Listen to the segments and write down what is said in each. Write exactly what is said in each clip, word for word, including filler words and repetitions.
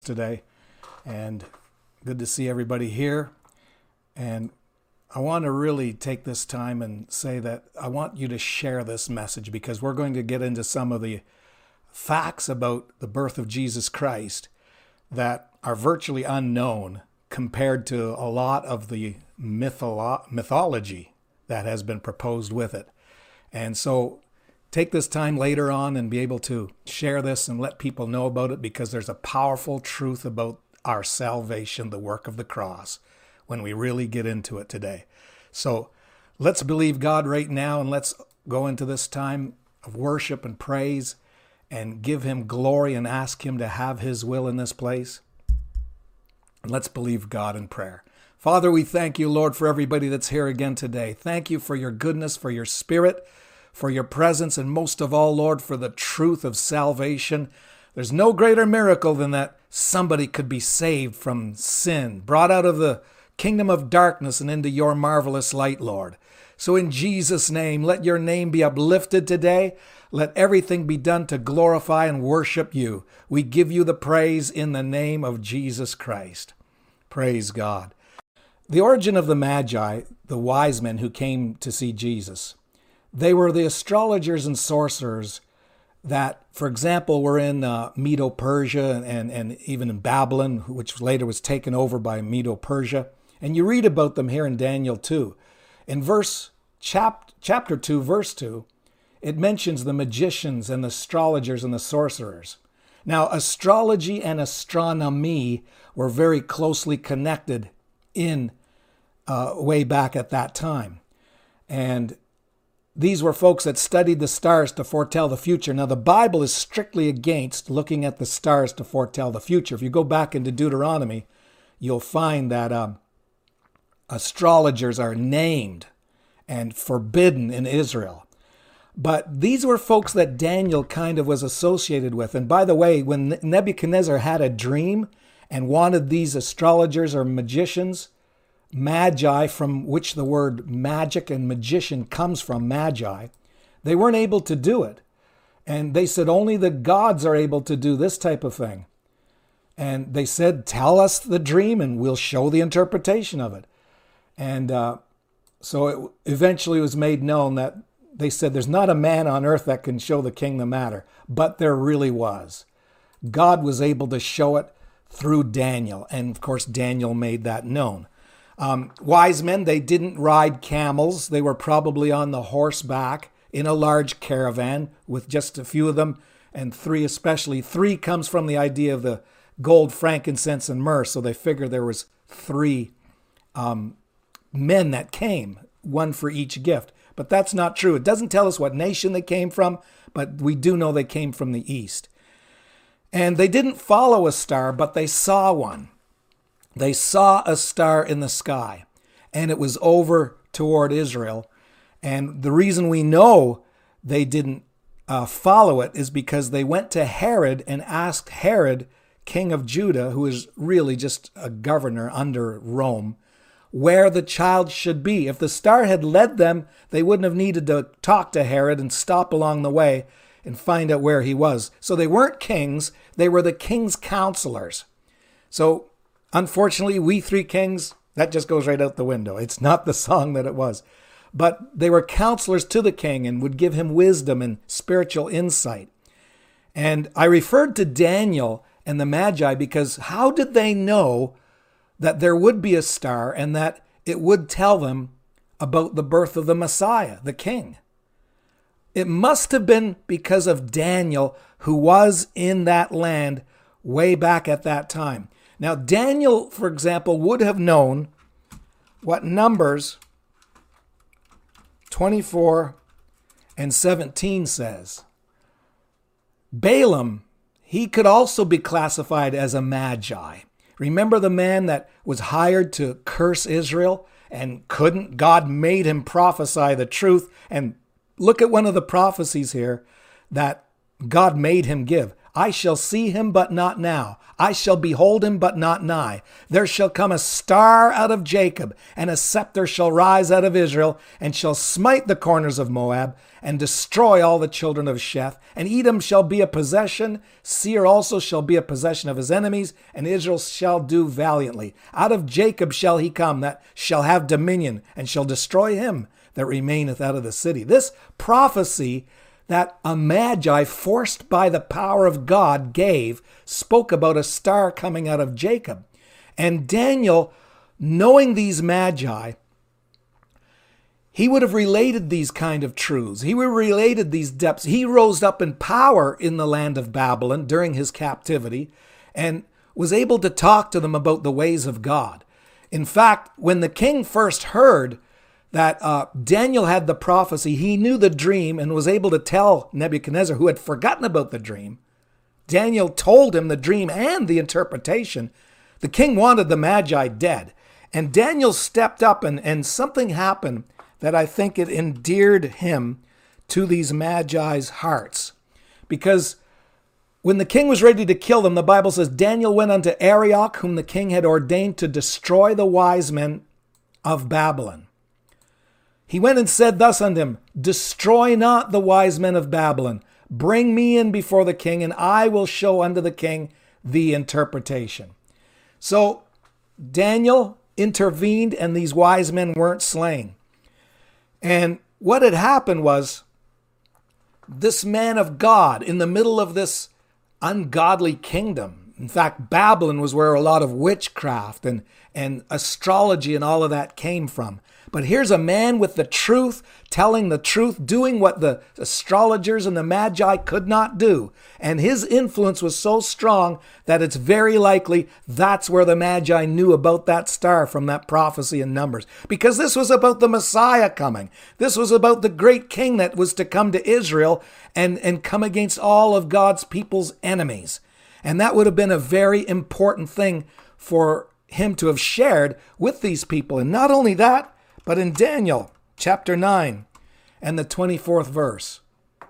today, and good to see everybody here. And I want to really take this time and say that I want you to share this message, because we're going to get into some of the facts about the birth of Jesus Christ that are virtually unknown compared to a lot of the mytholo- mythology that has been proposed with it. And so take this time later on and be able to share this and let people know about it, because there's a powerful truth about our salvation, the work of the cross, when we really get into it today. So let's believe God right now, and let's go into this time of worship and praise and give him glory and ask him to have his will in this place. And let's believe God in prayer. Father, we thank you, Lord, for everybody that's here again today. Thank you for your goodness, for your spirit, for your presence, and most of all, Lord, for the truth of salvation. There's no greater miracle than that somebody could be saved from sin, brought out of the kingdom of darkness and into your marvelous light, Lord. So in Jesus' name, let your name be uplifted today. Let everything be done to glorify and worship you. We give you the praise in the name of Jesus Christ. Praise God. The origin of the Magi, the wise men who came to see Jesus, they were the astrologers and sorcerers that, for example, were in uh, Medo-Persia and, and even in Babylon, which later was taken over by Medo-Persia. And you read about them here in Daniel two. In verse chap, chapter two, verse two, it mentions the magicians and the astrologers and the sorcerers. Now, astrology and astronomy were very closely connected in uh, way back at that time. And these were folks that studied the stars to foretell the future. Now, the Bible is strictly against looking at the stars to foretell the future. If you go back into Deuteronomy, you'll find that um, astrologers are named and forbidden in Israel. But these were folks that Daniel kind of was associated with. And by the way, when Nebuchadnezzar had a dream and wanted these astrologers or magicians, magi, from which the word magic and magician comes from, magi, they weren't able to do it. And they said only the gods are able to do this type of thing. And they said, tell us the dream and we'll show the interpretation of it. And uh, so it eventually was made known that they said there's not a man on earth that can show the king the matter, but there really was. God was able to show it through Daniel. And of course, Daniel made that known. Um, wise men, they didn't ride camels. They were probably on the horseback in a large caravan with just a few of them, and three especially. Three comes from the idea of the gold, frankincense, and myrrh. So they figured there was three um, men that came, one for each gift. But that's not true. It doesn't tell us what nation they came from, but we do know they came from the east. And they didn't follow a star, but they saw one. They saw a star in the sky, and it was over toward Israel. And the reason we know they didn't uh, follow it is because they went to Herod and asked Herod, king of Judah, who is really just a governor under Rome, where the child should be. If the star had led them, they wouldn't have needed to talk to Herod and stop along the way and find out where he was. So they weren't kings, they were the king's counselors. So unfortunately, we three kings, that just goes right out the window. It's not the song that it was. But they were counselors to the king and would give him wisdom and spiritual insight. And I referred to Daniel and the Magi because how did they know that there would be a star and that it would tell them about the birth of the Messiah, the king? It must have been because of Daniel, who was in that land way back at that time. Now, Daniel, for example, would have known what Numbers twenty-four and seventeen says. Balaam, he could also be classified as a magi. Remember the man that was hired to curse Israel and couldn't? God made him prophesy the truth. And look at one of the prophecies here that God made him give. I shall see him, but not now. I shall behold him, but not nigh. There shall come a star out of Jacob, and a scepter shall rise out of Israel, and shall smite the corners of Moab, and destroy all the children of Sheth. And Edom shall be a possession, Seir also shall be a possession of his enemies, and Israel shall do valiantly. Out of Jacob shall he come, that shall have dominion, and shall destroy him that remaineth out of the city. This prophecy that a magi forced by the power of God gave spoke about a star coming out of Jacob. And Daniel, knowing these magi, he would have related these kind of truths. He would have related these depths. He rose up in power in the land of Babylon during his captivity and was able to talk to them about the ways of God. In fact, when the king first heard that uh, Daniel had the prophecy, he knew the dream and was able to tell Nebuchadnezzar, who had forgotten about the dream. Daniel told him the dream and the interpretation. The king wanted the magi dead. And Daniel stepped up and, and something happened that I think it endeared him to these magi's hearts. Because when the king was ready to kill them, the Bible says, Daniel went unto Arioch, whom the king had ordained to destroy the wise men of Babylon. He went and said thus unto him, Destroy not the wise men of Babylon. Bring me in before the king, and I will show unto the king the interpretation. So Daniel intervened, and these wise men weren't slain. And what had happened was, this man of God in the middle of this ungodly kingdom. In fact, Babylon was where a lot of witchcraft and, and astrology and all of that came from. But here's a man with the truth, telling the truth, doing what the astrologers and the magi could not do. And his influence was so strong that it's very likely that's where the magi knew about that star from that prophecy in Numbers. Because this was about the Messiah coming. This was about the great king that was to come to Israel and, and come against all of God's people's enemies. And that would have been a very important thing for him to have shared with these people. And not only that, but in Daniel chapter nine and the twenty-fourth verse,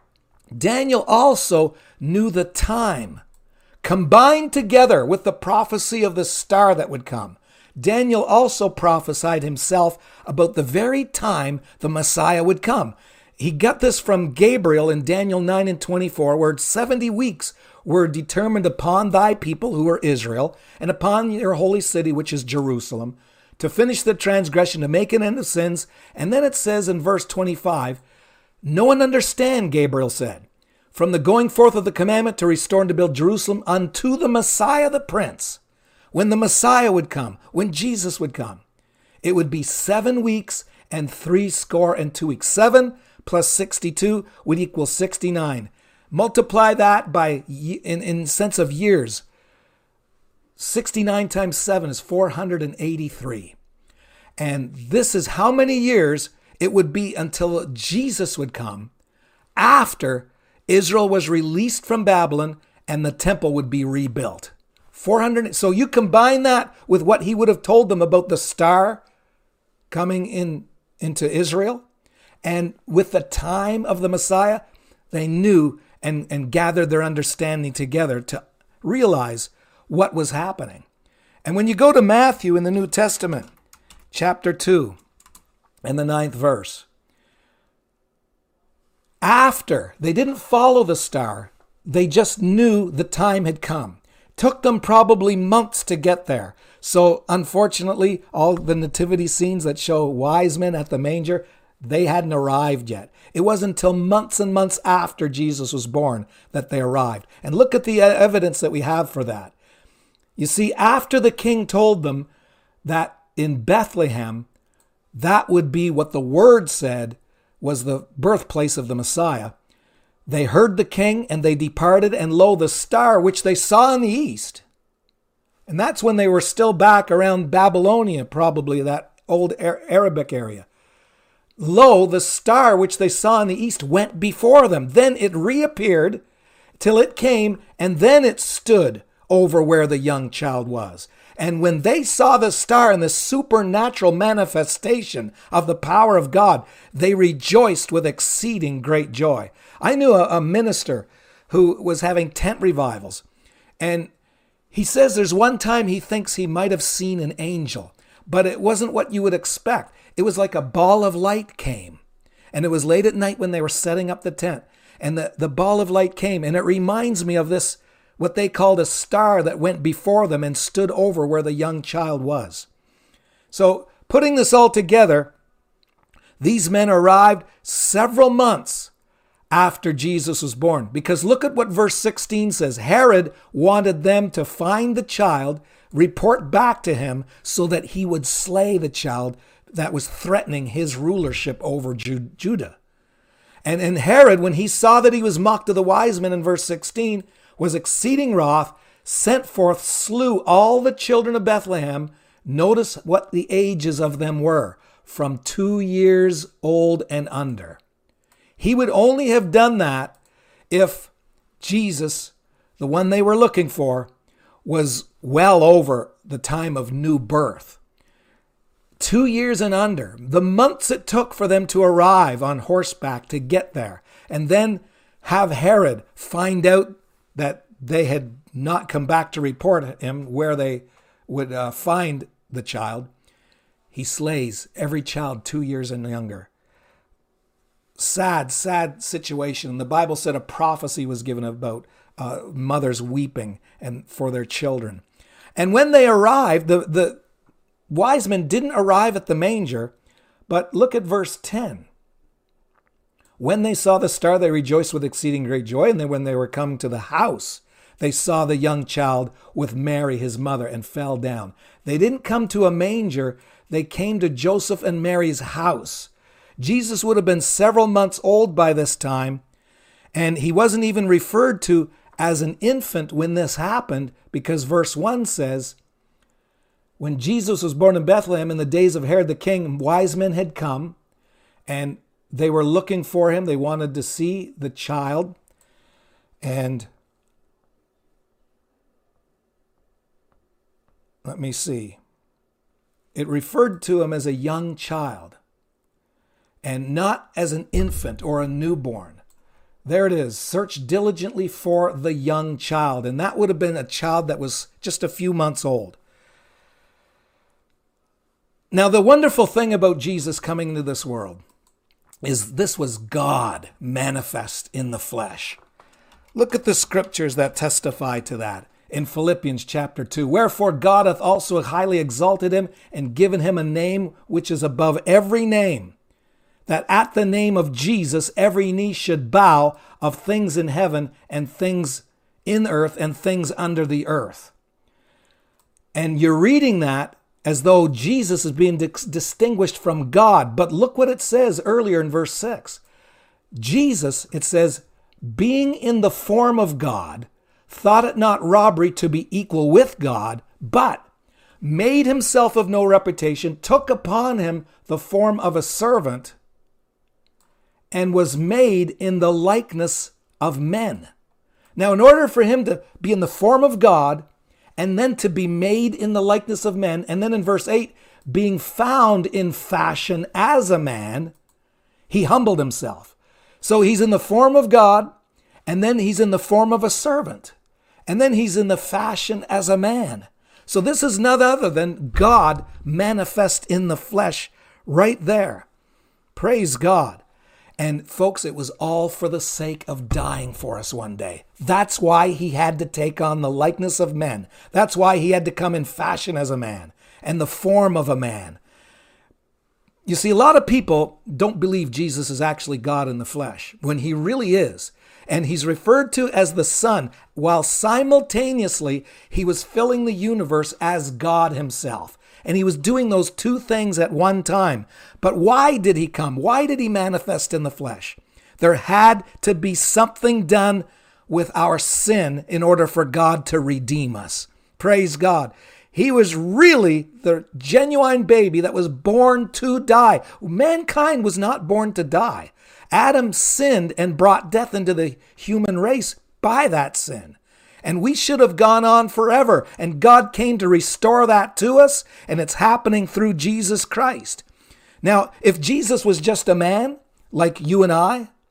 Daniel also knew the time, combined together with the prophecy of the star that would come. Daniel also prophesied himself about the very time the Messiah would come. He got this from Gabriel in Daniel nine and twenty-four, where seventy weeks were determined upon thy people, who are Israel, and upon your holy city, which is Jerusalem, to finish the transgression, to make an end of sins. And then it says in verse twenty-five, Know and understand, Gabriel said, from the going forth of the commandment to restore and to build Jerusalem unto the Messiah the Prince. When the Messiah would come, when Jesus would come, it would be seven weeks and three score and two weeks. Seven plus sixty-two would equal sixty-nine. Multiply that by, in, in sense of years, sixty-nine times seven is four hundred eighty-three. And this is how many years it would be until Jesus would come after Israel was released from Babylon and the temple would be rebuilt. four hundred. So you combine that with what he would have told them about the star coming in into Israel and with the time of the Messiah, they knew and, and gathered their understanding together to realize what was happening. And when you go to Matthew in the New Testament, chapter two and the ninth verse, after they didn't follow the star, they just knew the time had come. Took them probably months to get there. So unfortunately, all the nativity scenes that show wise men at the manger, they hadn't arrived yet. It wasn't until months and months after Jesus was born that they arrived. And look at the evidence that we have for that. You see, after the king told them that in Bethlehem, that would be what the word said was the birthplace of the Messiah, they heard the king and they departed, and lo, the star which they saw in the east. And that's when they were still back around Babylonia, probably that old Arabic area. Lo, the star which they saw in the east went before them. Then it reappeared till it came, and then it stood over where the young child was. And when they saw the star and the supernatural manifestation of the power of God, they rejoiced with exceeding great joy. I knew a, a minister who was having tent revivals. And he says there's one time he thinks he might have seen an angel, but it wasn't what you would expect. It was like a ball of light came. And it was late at night when they were setting up the tent. And the, the ball of light came. And it reminds me of this, what they called a star that went before them and stood over where the young child was. So putting this all together, these men arrived several months after Jesus was born. Because look at what verse sixteen says. Herod wanted them to find the child, report back to him so that he would slay the child that was threatening his rulership over Ju- Judah. And, and Herod, when he saw that he was mocked of the wise men in verse sixteen, was exceeding wroth, sent forth, slew all the children of Bethlehem. Notice what the ages of them were, from two years old and under. He would only have done that if Jesus, the one they were looking for, was well over the time of new birth. Two years and under, the months it took for them to arrive on horseback to get there, and then have Herod find out that they had not come back to report him where they would uh, find the child. He slays every child two years and younger. Sad, sad situation. The Bible said a prophecy was given about uh, mothers weeping and for their children. And when they arrived, the, the wise men didn't arrive at the manger, but look at verse ten. When they saw the star, they rejoiced with exceeding great joy. And then when they were come to the house, they saw the young child with Mary, his mother, and fell down. They didn't come to a manger. They came to Joseph and Mary's house. Jesus would have been several months old by this time, and he wasn't even referred to as an infant when this happened, because verse one says, when Jesus was born in Bethlehem in the days of Herod the king, wise men had come, and they were looking for him. They wanted to see the child, and let me see. It referred to him as a young child and not as an infant or a newborn. There it is. Search diligently for the young child. And that would have been a child that was just a few months old. Now, the wonderful thing about Jesus coming into this world is this was God manifest in the flesh. Look at the scriptures that testify to that. In Philippians chapter two, wherefore God hath also highly exalted him and given him a name which is above every name, that at the name of Jesus every knee should bow, of things in heaven and things in earth and things under the earth. And you're reading that as though Jesus is being dis- distinguished from God. But look what it says earlier in verse six. Jesus, it says, being in the form of God, thought it not robbery to be equal with God, but made himself of no reputation, took upon him the form of a servant, and was made in the likeness of men. Now, in order for him to be in the form of God, and then to be made in the likeness of men, and then in verse eight, being found in fashion as a man, he humbled himself. So he's in the form of God, and then he's in the form of a servant. And then he's in the fashion as a man. So this is none other than God manifest in the flesh right there. Praise God. And folks, it was all for the sake of dying for us one day. That's why he had to take on the likeness of men. That's why he had to come in fashion as a man and the form of a man. You see, a lot of people don't believe Jesus is actually God in the flesh, when he really is. And he's referred to as the Son, while simultaneously he was filling the universe as God himself. And he was doing those two things at one time. But why did he come? Why did he manifest in the flesh? There had to be something done with our sin in order for God to redeem us. Praise God. He was really the genuine baby that was born to die. Mankind was not born to die. Adam sinned and brought death into the human race by that sin. And we should have gone on forever. And God came to restore that to us. And it's happening through Jesus Christ. Now, if Jesus was just a man like you and I,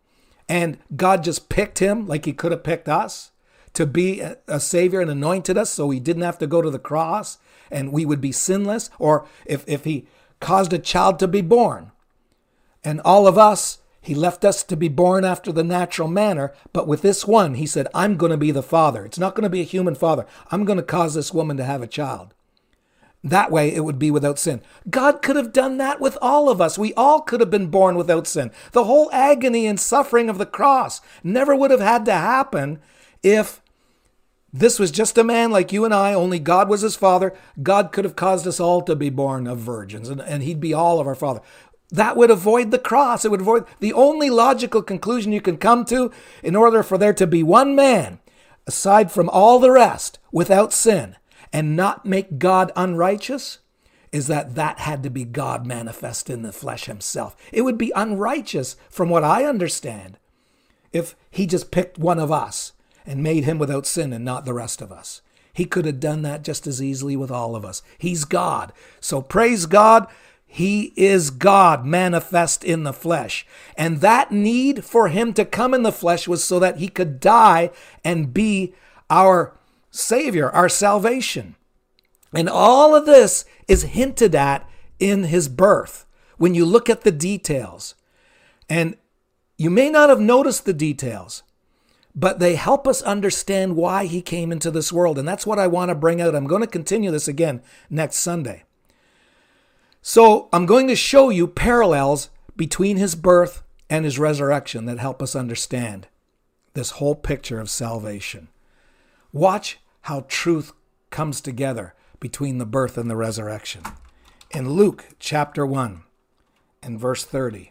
and God just picked him like he could have picked us to be a, a savior and anointed us so he didn't have to go to the cross and we would be sinless, or if, if he caused a child to be born. And all of us, he left us to be born after the natural manner, but with this one, he said, I'm going to be the father. It's not going to be a human father. I'm going to cause this woman to have a child. That way it would be without sin. God could have done that with all of us. We all could have been born without sin. The whole agony and suffering of the cross never would have had to happen if this was just a man like you and I, only God was his father. God could have caused us all to be born of virgins, and, and he'd be all of our father. That would avoid the cross. It would avoid the only logical conclusion you can come to in order for there to be one man, aside from all the rest, without sin, and not make God unrighteous, is that that had to be God manifest in the flesh himself. It would be unrighteous, from what I understand, if he just picked one of us and made him without sin and not the rest of us. He could have done that just as easily with all of us. He's God. So praise God. He is God manifest in the flesh. And that need for him to come in the flesh was so that he could die and be our Savior, our salvation. And all of this is hinted at in his birth when you look at the details. And you may not have noticed the details, but they help us understand why he came into this world. And that's what I want to bring out. I'm going to continue this again next Sunday. So I'm going to show you parallels between his birth and his resurrection that help us understand this whole picture of salvation. Watch how truth comes together between the birth and the resurrection. In Luke chapter one and verse thirty,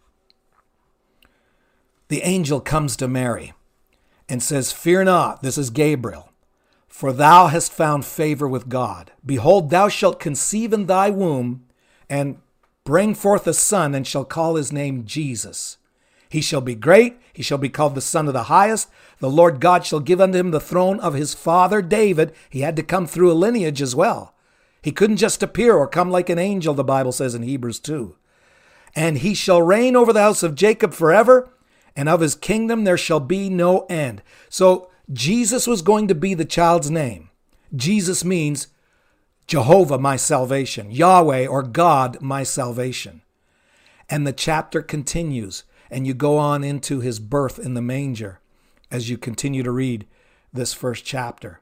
the angel comes to Mary and says, "Fear not," this is Gabriel, "for thou hast found favor with God. Behold, thou shalt conceive in thy womb and bring forth a son, and shall call his name Jesus. He shall be great, he shall be called the Son of the Highest. The Lord God shall give unto him the throne of his father David." He had to come through a lineage as well. He couldn't just appear or come like an angel, the Bible says in Hebrews two. "And he shall reign over the house of Jacob forever, and of his kingdom there shall be no end." So Jesus was going to be the child's name. Jesus means Jehovah, my salvation. Yahweh, or God, my salvation. And the chapter continues, and you go on into his birth in the manger as you continue to read this first chapter.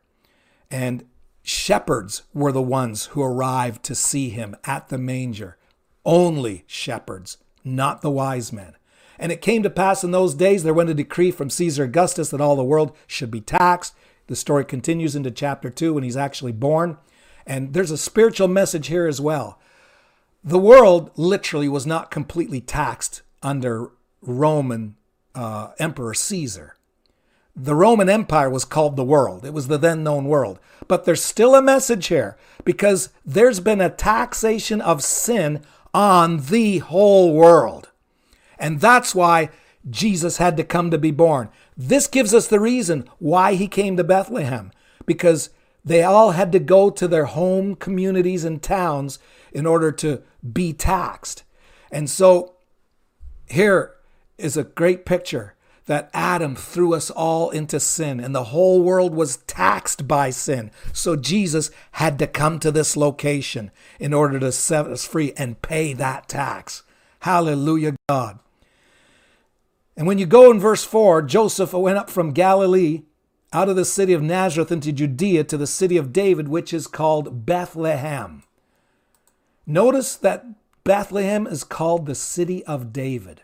And shepherds were the ones who arrived to see him at the manger. Only shepherds, not the wise men. "And it came to pass in those days, there went a decree from Caesar Augustus that all the world should be taxed." The story continues into chapter two when he's actually born. And there's a spiritual message here as well. The world literally was not completely taxed under Roman uh, Emperor Caesar. The Roman Empire was called the world. It was the then known world. But there's still a message here because there's been a taxation of sin on the whole world. And that's why Jesus had to come to be born. This gives us the reason why he came to Bethlehem, because they all had to go to their home communities and towns in order to be taxed. And so here is a great picture that Adam threw us all into sin and the whole world was taxed by sin. So Jesus had to come to this location in order to set us free and pay that tax. Hallelujah, God. And when you go in verse four, Joseph went up from Galilee out of the city of Nazareth into Judea to the city of David, which is called Bethlehem. Notice that Bethlehem is called the city of David.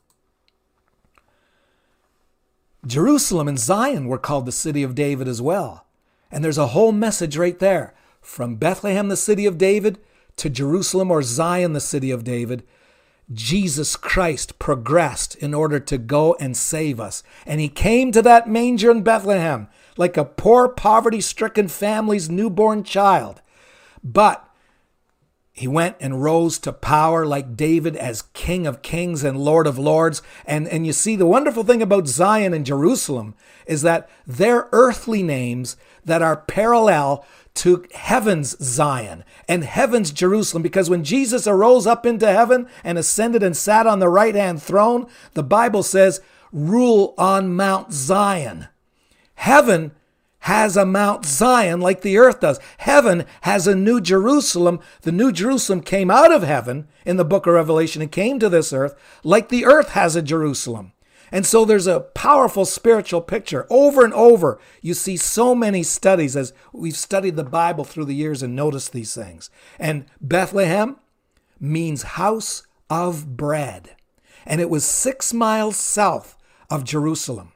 Jerusalem and Zion were called the city of David as well. And there's a whole message right there. From Bethlehem, the city of David, to Jerusalem or Zion, the city of David, Jesus Christ progressed in order to go and save us. And he came to that manger in Bethlehem like a poor, poverty-stricken family's newborn child. But he went and rose to power like David as King of Kings and Lord of Lords. And, and you see, the wonderful thing about Zion and Jerusalem is that they're earthly names that are parallel to heaven's Zion and heaven's Jerusalem. Because when Jesus arose up into heaven and ascended and sat on the right-hand throne, the Bible says, rule on Mount Zion. Heaven has a Mount Zion like the earth does. Heaven has a New Jerusalem. The New Jerusalem came out of heaven in the book of Revelation and came to this earth like the earth has a Jerusalem. And so there's a powerful spiritual picture. Over and over, you see so many studies as we've studied the Bible through the years and noticed these things. And Bethlehem means house of bread. And it was six miles south of Jerusalem.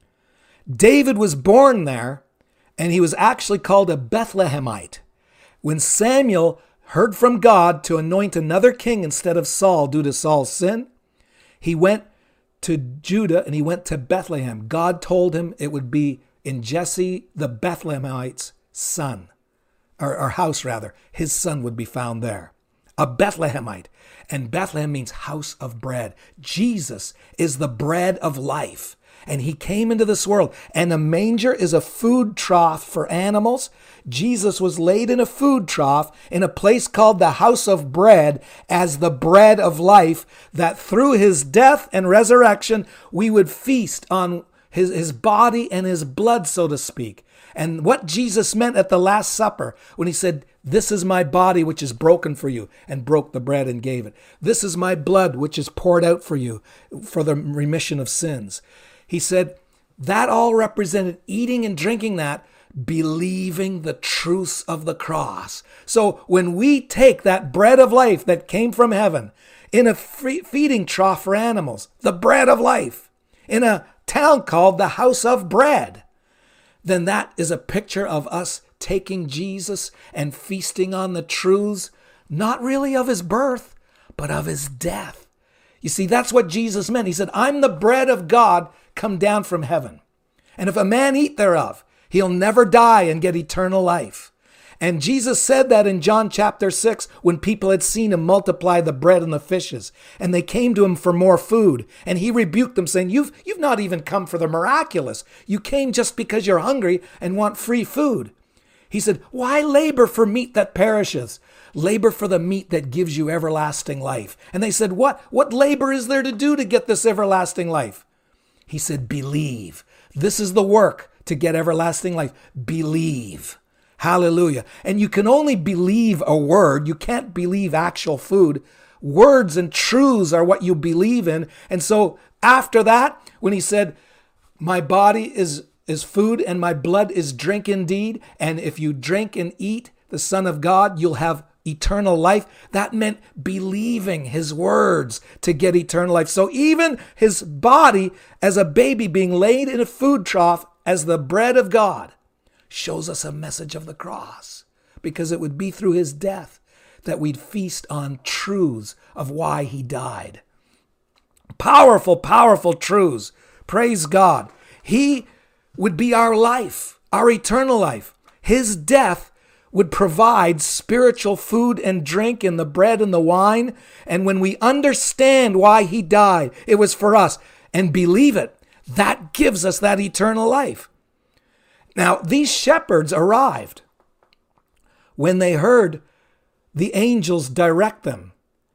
David was born there, and he was actually called a Bethlehemite. When Samuel heard from God to anoint another king instead of Saul due to Saul's sin, he went to Judah and he went to Bethlehem. God told him it would be in Jesse the Bethlehemite's son, or, or house rather. His son would be found there. A Bethlehemite. And Bethlehem means house of bread. Jesus is the bread of life. And he came into this world. And a manger is a food trough for animals. Jesus was laid in a food trough in a place called the house of bread as the bread of life, that through his death and resurrection, we would feast on his, his body and his blood, so to speak. And what Jesus meant at the Last Supper when he said, "This is my body which is broken for you," and broke the bread and gave it. "This is my blood which is poured out for you for the remission of sins." He said that all represented eating and drinking that, believing the truths of the cross. So when we take that bread of life that came from heaven in a feeding trough for animals, the bread of life, in a town called the house of bread, then that is a picture of us taking Jesus and feasting on the truths, not really of his birth, but of his death. You see, that's what Jesus meant. He said, "I'm the bread of God come down from heaven. And if a man eat thereof, he'll never die and get eternal life." And Jesus said that in John chapter six, when people had seen him multiply the bread and the fishes, and they came to him for more food. And he rebuked them, saying, you've, you've not even come for the miraculous. You came just because you're hungry and want free food. He said, "Why labor for meat that perishes? Labor for the meat that gives you everlasting life." And they said, what, what labor is there to do to get this everlasting life? He said, "Believe." This is the work to get everlasting life. Believe. Hallelujah. And you can only believe a word. You can't believe actual food. Words and truths are what you believe in. And so after that, when he said, "My body is, is food and my blood is drink indeed. And if you drink and eat the Son of God, you'll have eternal life," that meant believing his words to get eternal life. So even his body as a baby being laid in a food trough as the bread of God shows us a message of the cross, because it would be through his death that we'd feast on truths of why he died. Powerful, powerful truths. Praise God. He would be our life, our eternal life. His death would provide spiritual food and drink in the bread and the wine. And when we understand why he died, it was for us, and believe it, that gives us that eternal life. Now, these shepherds arrived when they heard the angels direct them.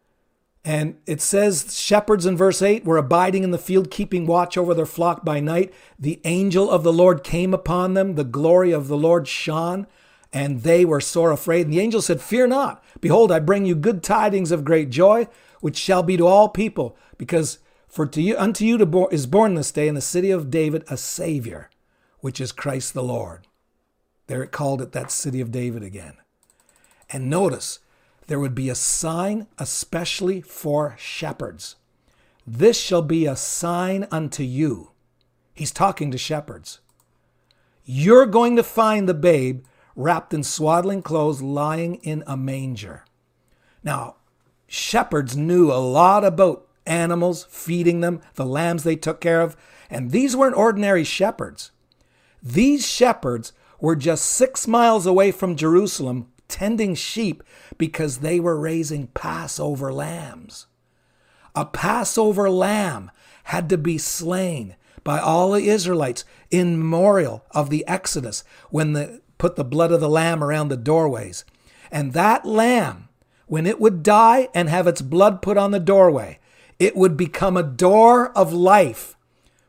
And it says, shepherds in verse eight were abiding in the field, keeping watch over their flock by night. The angel of the Lord came upon them. The glory of the Lord shone, and they were sore afraid. And the angel said, "Fear not. Behold, I bring you good tidings of great joy, which shall be to all people, because for to you, unto you to bo- is born this day in the city of David a Savior, which is Christ the Lord." There it called it that city of David again. And notice, there would be a sign especially for shepherds. "This shall be a sign unto you." He's talking to shepherds. "You're going to find the babe wrapped in swaddling clothes, lying in a manger." Now, shepherds knew a lot about animals, feeding them, the lambs they took care of. And these weren't ordinary shepherds. These shepherds were just six miles away from Jerusalem, tending sheep, because they were raising Passover lambs. A Passover lamb had to be slain by all the Israelites in memorial of the Exodus, when they put the blood of the lamb around the doorways. And that lamb, when it would die and have its blood put on the doorway, it would become a door of life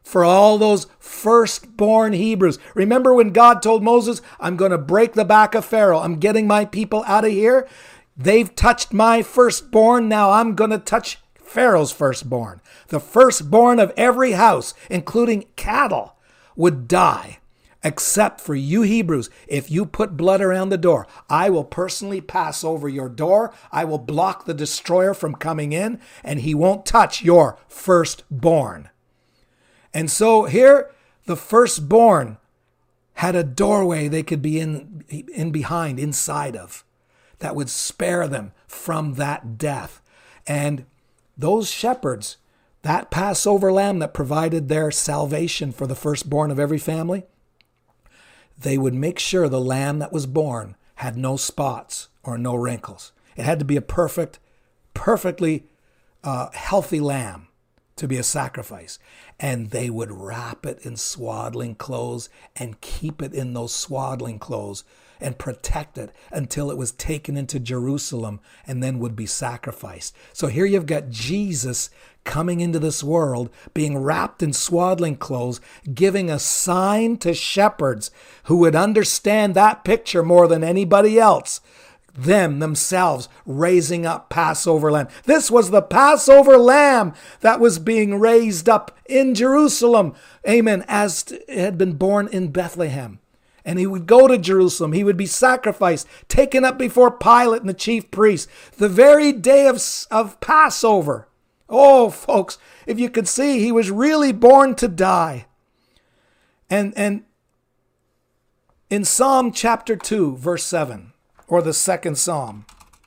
for all those firstborn Hebrews. Remember when God told Moses, I'm going to break the back of Pharaoh. I'm getting my people out of here. They've touched my firstborn. Now I'm going to touch Pharaoh's firstborn. The firstborn of every house, including cattle, would die. Except for you Hebrews, if you put blood around the door, I will personally pass over your door. I will block the destroyer from coming in, and he won't touch your firstborn. And so here, the firstborn had a doorway they could be in, in behind, inside of, that would spare them from that death. And those shepherds, that Passover lamb that provided their salvation for the firstborn of every family, they would make sure the lamb that was born had no spots or no wrinkles. It had to be a perfect, perfectly uh, healthy lamb to be a sacrifice. And they would wrap it in swaddling clothes and keep it in those swaddling clothes and protect it until it was taken into Jerusalem and then would be sacrificed. So here you've got Jesus coming into this world, being wrapped in swaddling clothes, giving a sign to shepherds who would understand that picture more than anybody else. Them themselves raising up Passover lamb. This was the Passover lamb that was being raised up in Jerusalem. Amen. As it had been born in Bethlehem. And he would go to Jerusalem. He would be sacrificed, taken up before Pilate and the chief priests, the very day of, of Passover. Oh, folks, if you could see, he was really born to die. And, and in Psalm chapter two, verse seven, or the second Psalm,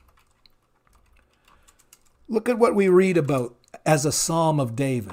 look at what we read about as a Psalm of David.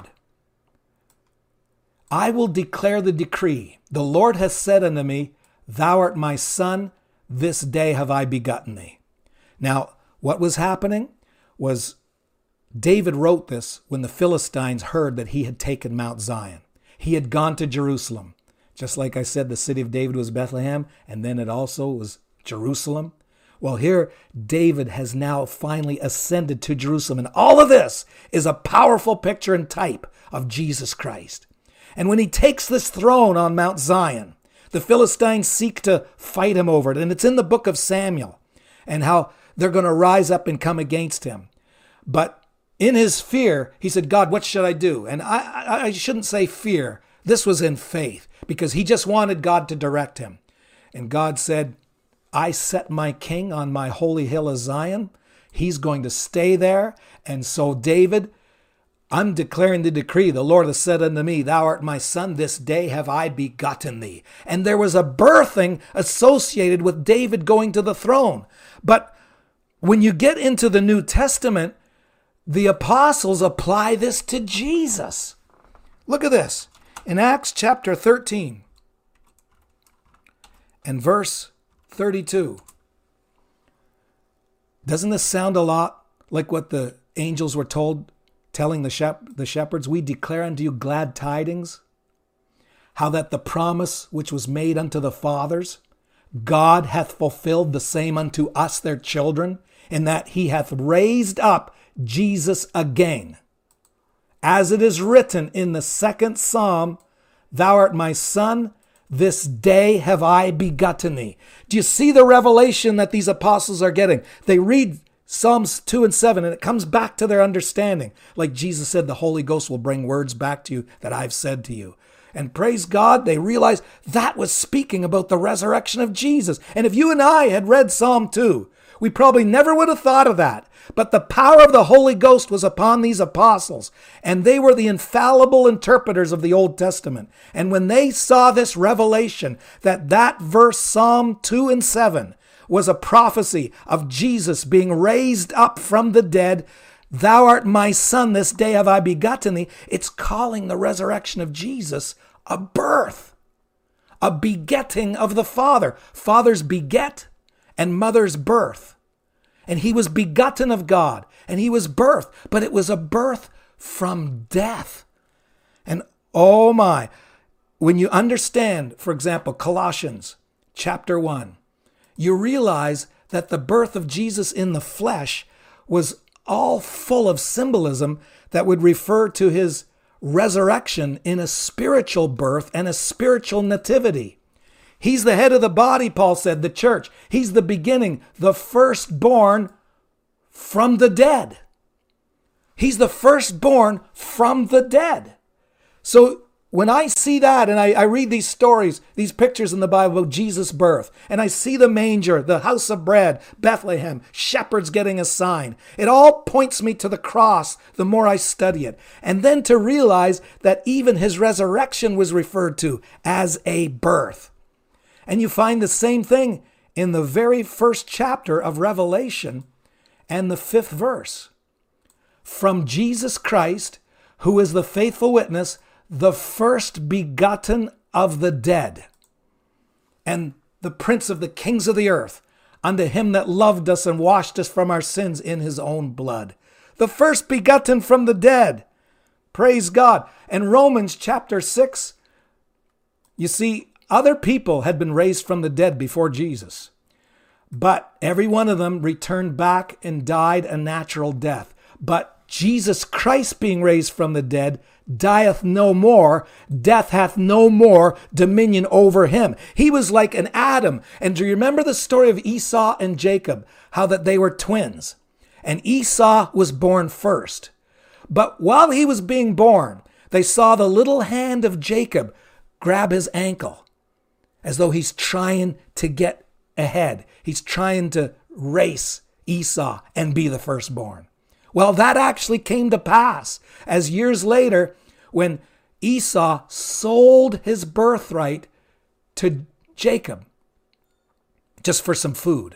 I will declare the decree. The Lord has said unto me, Thou art my son, this day have I begotten thee. Now, what was happening was David wrote this when the Philistines heard that he had taken Mount Zion. He had gone to Jerusalem. Just like I said, the city of David was Bethlehem, and then it also was Jerusalem. Well, here, David has now finally ascended to Jerusalem, and all of this is a powerful picture and type of Jesus Christ. And when he takes this throne on Mount Zion, the Philistines seek to fight him over it, and it's in the book of Samuel, and how they're going to rise up and come against him. But in his fear, he said, God, what should I do? And I, I, I shouldn't say fear. This was in faith, because he just wanted God to direct him. And God said, I set my king on my holy hill of Zion. He's going to stay there. And so David, I'm declaring the decree. The Lord has said unto me, Thou art my son, this day have I begotten thee. And there was a birthing associated with David going to the throne. But when you get into the New Testament, the apostles apply this to Jesus. Look at this. In Acts chapter thirteen and verse thirty-two. Doesn't this sound a lot like what the angels were told, telling the, shep- the shepherds? We declare unto you glad tidings, how that the promise which was made unto the fathers, God hath fulfilled the same unto us, their children, in that he hath raised up Jesus again. As it is written in the second Psalm, Thou art my son, this day have I begotten thee. Do you see the revelation that these apostles are getting? They read Psalms two and seven and it comes back to their understanding. Like Jesus said, the Holy Ghost will bring words back to you that I've said to you. And praise God, they realized that was speaking about the resurrection of Jesus. And if you and I had read Psalm two, we probably never would have thought of that. But the power of the Holy Ghost was upon these apostles, and they were the infallible interpreters of the Old Testament. And when they saw this revelation, that that verse, Psalm two and seven, was a prophecy of Jesus being raised up from the dead, Thou art my son, this day have I begotten thee, it's calling the resurrection of Jesus a birth, a begetting of the Father. Fathers beget and mothers birth. And he was begotten of God, and he was birthed, but it was a birth from death. And oh my, when you understand, for example, Colossians chapter one, you realize that the birth of Jesus in the flesh was all full of symbolism that would refer to his resurrection in a spiritual birth and a spiritual nativity. He's the head of the body, Paul said, the church. He's the beginning, the firstborn from the dead. He's the firstborn from the dead. So when I see that and I, I read these stories, these pictures in the Bible of Jesus' birth, and I see the manger, the house of bread, Bethlehem, shepherds getting a sign, it all points me to the cross the more I study it. And then to realize that even his resurrection was referred to as a birth. And you find the same thing in the very first chapter of Revelation and the fifth verse. From Jesus Christ, who is the faithful witness, the first begotten of the dead, and the prince of the kings of the earth, unto him that loved us and washed us from our sins in his own blood. The first begotten from the dead. Praise God. And Romans chapter six, you see, other people had been raised from the dead before Jesus, but every one of them returned back and died a natural death. But Jesus Christ being raised from the dead dieth no more, death hath no more dominion over him. He was like an Adam. And do you remember the story of Esau and Jacob, how that they were twins? And Esau was born first. But while he was being born, they saw the little hand of Jacob grab his ankle, as though he's trying to get ahead. He's trying to race Esau and be the firstborn. Well, that actually came to pass as years later, when Esau sold his birthright to Jacob just for some food.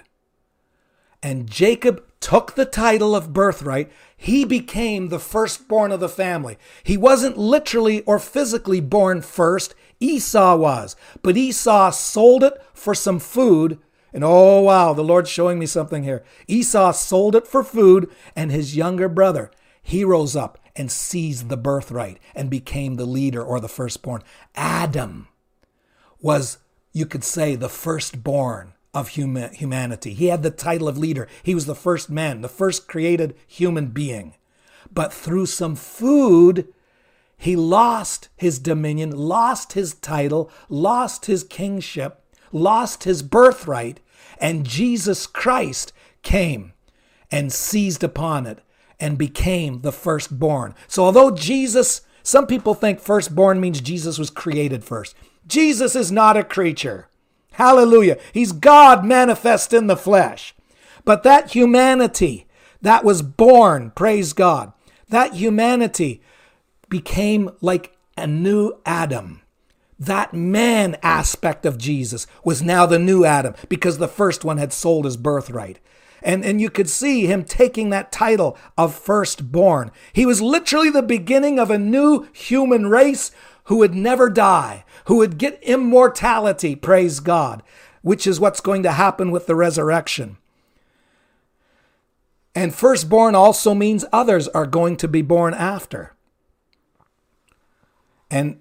And Jacob took the title of birthright. He became the firstborn of the family. He wasn't literally or physically born first. Esau was. But Esau sold it for some food. And oh, wow, the Lord's showing me something here. Esau sold it for food, and his younger brother, he rose up and seized the birthright and became the leader or the firstborn. Adam was, you could say, the firstborn of huma- humanity. He had the title of leader. He was the first man, the first created human being. But through some food, he lost his dominion, lost his title, lost his kingship, lost his birthright, and Jesus Christ came and seized upon it and became the firstborn. So although Jesus, some people think firstborn means Jesus was created first. Jesus is not a creature. Hallelujah. He's God manifest in the flesh. But that humanity that was born, praise God, that humanity became like a new Adam. That man aspect of Jesus was now the new Adam because the first one had sold his birthright. And, and you could see him taking that title of firstborn. He was literally the beginning of a new human race who would never die, who would get immortality, praise God, which is what's going to happen with the resurrection. And firstborn also means others are going to be born after. And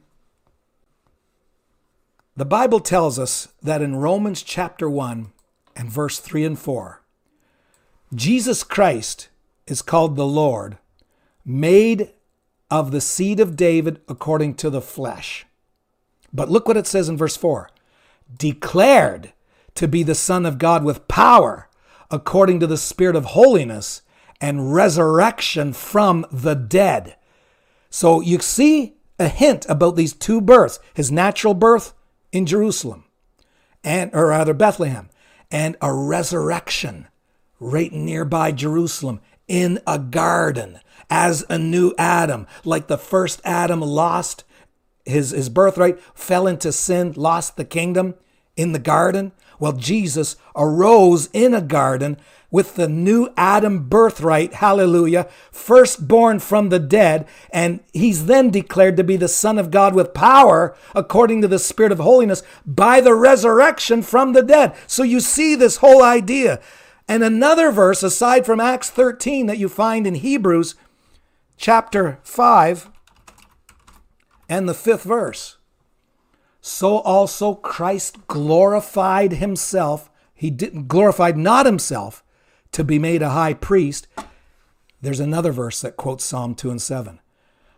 the Bible tells us that in Romans chapter one and verse three and four, Jesus Christ is called the Lord, made of the seed of David according to the flesh. But look what it says in verse four. Declared to be the Son of God with power according to the Spirit of holiness and resurrection from the dead. So you see a hint about these two births, his natural birth in Jerusalem, and or rather Bethlehem, and a resurrection right nearby Jerusalem in a garden as a new Adam. Like the first Adam lost his, his birthright, fell into sin, lost the kingdom in the garden. Well, Jesus arose in a garden with the new Adam birthright, hallelujah, firstborn from the dead, and he's then declared to be the Son of God with power according to the Spirit of holiness by the resurrection from the dead. So you see this whole idea. And another verse, aside from Acts thirteen, that you find in Hebrews chapter five and the fifth verse. So also Christ glorified himself. He didn't glorified not himself to be made a high priest. There's another verse that quotes Psalm two and seven.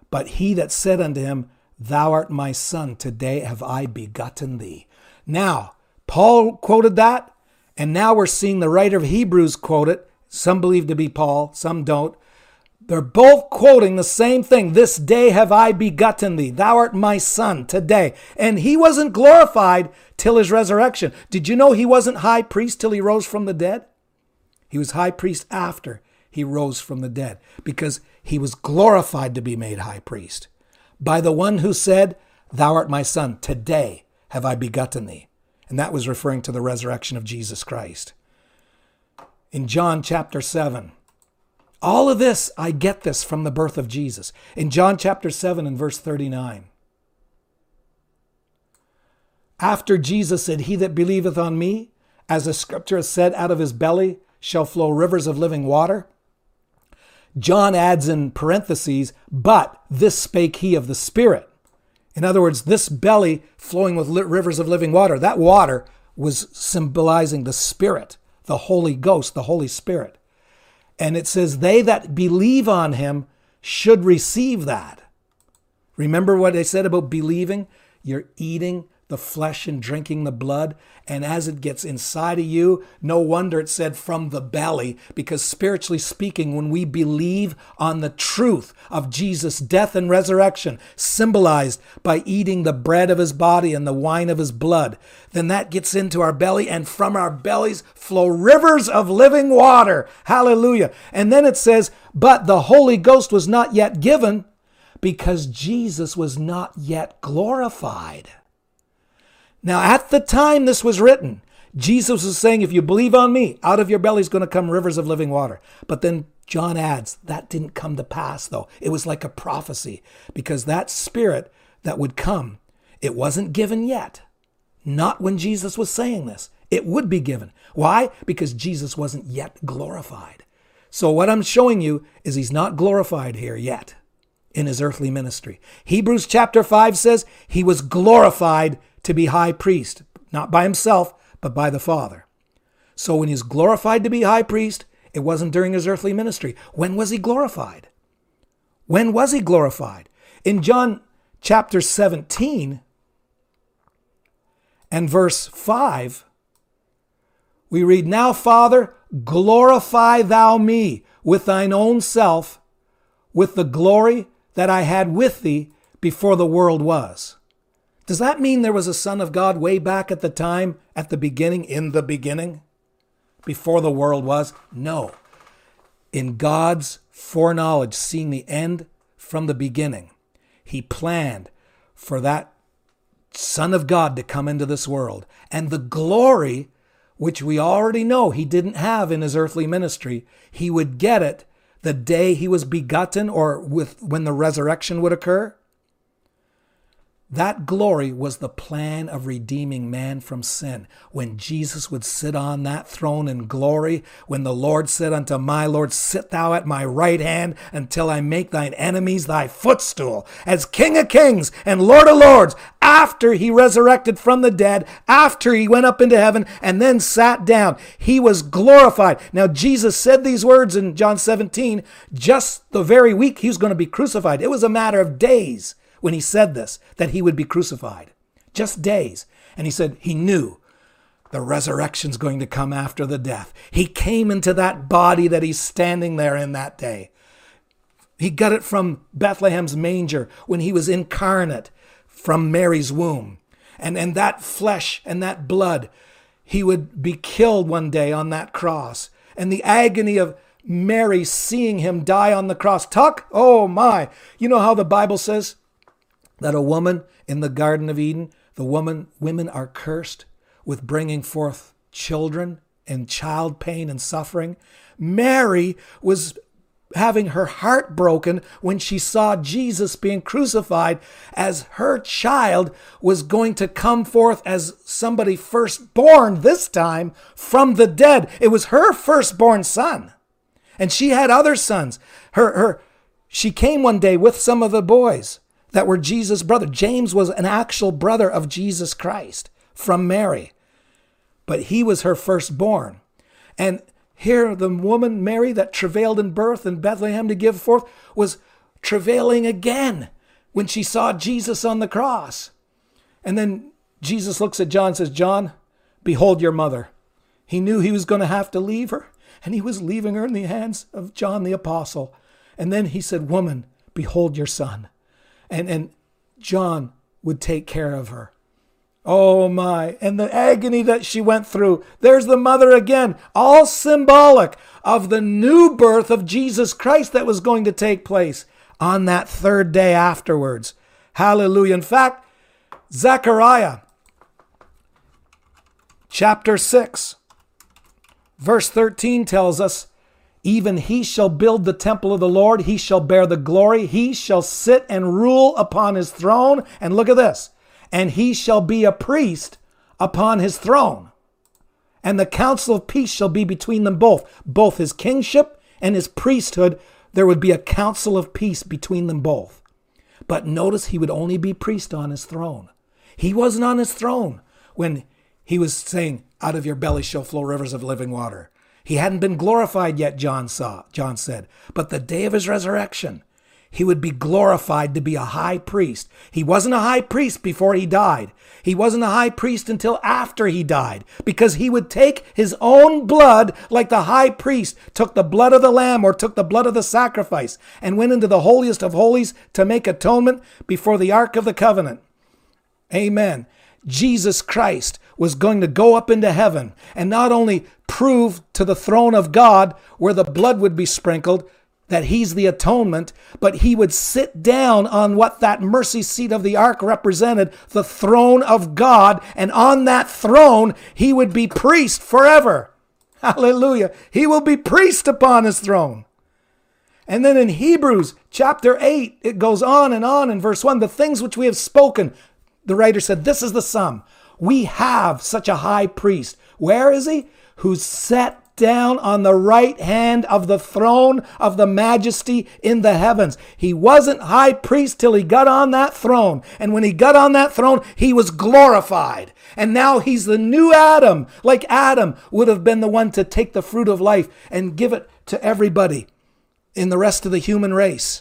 But he that said unto him, Thou art my son, today have I begotten thee. Now, Paul quoted that, and now we're seeing the writer of Hebrews quote it. Some believe to be Paul, some don't. They're both quoting the same thing. This day have I begotten thee. Thou art my son today. And he wasn't glorified till his resurrection. Did you know he wasn't high priest till he rose from the dead? He was high priest after he rose from the dead, because he was glorified to be made high priest by the one who said, Thou art my son, today have I begotten thee. And that was referring to the resurrection of Jesus Christ. In John chapter seven, all of this, I get this from the birth of Jesus. In John chapter seven and verse thirty-nine. After Jesus said, He that believeth on me, as the scripture has said, out of his belly shall flow rivers of living water. John adds in parentheses, but this spake he of the Spirit. In other words, this belly flowing with rivers of living water, that water was symbolizing the Spirit, the Holy Ghost, the Holy Spirit. And it says, they that believe on him should receive that. Remember what I said about believing? You're eating the flesh and drinking the blood. And as it gets inside of you, no wonder it said from the belly, because spiritually speaking, when we believe on the truth of Jesus' death and resurrection, symbolized by eating the bread of his body and the wine of his blood, then that gets into our belly, and from our bellies flow rivers of living water. Hallelujah. And then it says, but the Holy Ghost was not yet given because Jesus was not yet glorified. Now, at the time this was written, Jesus was saying, if you believe on me, out of your belly is going to come rivers of living water. But then John adds, that didn't come to pass, though. It was like a prophecy, because that Spirit that would come, it wasn't given yet. Not when Jesus was saying this. It would be given. Why? Because Jesus wasn't yet glorified. So what I'm showing you is he's not glorified here yet in his earthly ministry. Hebrews chapter five says he was glorified to be high priest, not by himself, but by the Father. So when he's glorified to be high priest, it wasn't during his earthly ministry. When was he glorified? When was he glorified? In John chapter seventeen and verse five, we read, Now, Father, glorify thou me with thine own self, with the glory that I had with thee before the world was. Does that mean there was a Son of God way back at the time, at the beginning, in the beginning, before the world was? No. In God's foreknowledge, seeing the end from the beginning, he planned for that Son of God to come into this world. And the glory, which we already know he didn't have in his earthly ministry, he would get it the day he was begotten, or with when the resurrection would occur. That glory was the plan of redeeming man from sin. When Jesus would sit on that throne in glory, when the Lord said unto my Lord, Sit thou at my right hand until I make thine enemies thy footstool, as King of kings and Lord of lords, after he resurrected from the dead, after he went up into heaven and then sat down, he was glorified. Now, Jesus said these words in John seventeen, just the very week he was going to be crucified. It was a matter of days when he said this, that he would be crucified. Just days. And he said he knew the resurrection's going to come after the death. He came into that body that he's standing there in that day. He got it from Bethlehem's manger when he was incarnate from Mary's womb. And, and that flesh and that blood, he would be killed one day on that cross. And the agony of Mary seeing him die on the cross. Tuck, oh my. You know how the Bible says that a woman in the Garden of Eden, the woman, women are cursed with bringing forth children and child pain and suffering. Mary was having her heart broken when she saw Jesus being crucified, as her child was going to come forth as somebody firstborn, this time from the dead. It was her firstborn son. And she had other sons. Her, her, she came one day with some of the boys that were Jesus' brother. James was an actual brother of Jesus Christ from Mary. But he was her firstborn. And here the woman, Mary, that travailed in birth in Bethlehem to give forth, was travailing again when she saw Jesus on the cross. And then Jesus looks at John and says, John, behold your mother. He knew he was going to have to leave her, and he was leaving her in the hands of John the Apostle. And then he said, woman, behold your son. And, and John would take care of her. Oh my, and the agony that she went through. There's the mother again, all symbolic of the new birth of Jesus Christ that was going to take place on that third day afterwards. Hallelujah. In fact, Zechariah chapter six, verse thirteen tells us, even he shall build the temple of the Lord, he shall bear the glory, he shall sit and rule upon his throne. And look at this. And he shall be a priest upon his throne. And the counsel of peace shall be between them both. Both his kingship and his priesthood, there would be a counsel of peace between them both. But notice he would only be priest on his throne. He wasn't on his throne when he was saying, out of your belly shall flow rivers of living water. He hadn't been glorified yet, John saw, John said. But the day of his resurrection, he would be glorified to be a high priest. He wasn't a high priest before he died. He wasn't a high priest until after he died, because he would take his own blood like the high priest took the blood of the lamb or took the blood of the sacrifice and went into the holiest of holies to make atonement before the Ark of the Covenant. Amen. Jesus Christ was going to go up into heaven and not only prove to the throne of God where the blood would be sprinkled, that he's the atonement, but he would sit down on what that mercy seat of the ark represented, the throne of God, and on that throne, he would be priest forever. Hallelujah. He will be priest upon his throne. And then in Hebrews chapter eight, it goes on and on in verse one, the things which we have spoken, the writer said, this is the sum. We have such a high priest. Where is he? Who's set down on the right hand of the throne of the majesty in the heavens. He wasn't high priest till he got on that throne. And when he got on that throne, he was glorified. And now he's the new Adam, like Adam would have been the one to take the fruit of life and give it to everybody in the rest of the human race.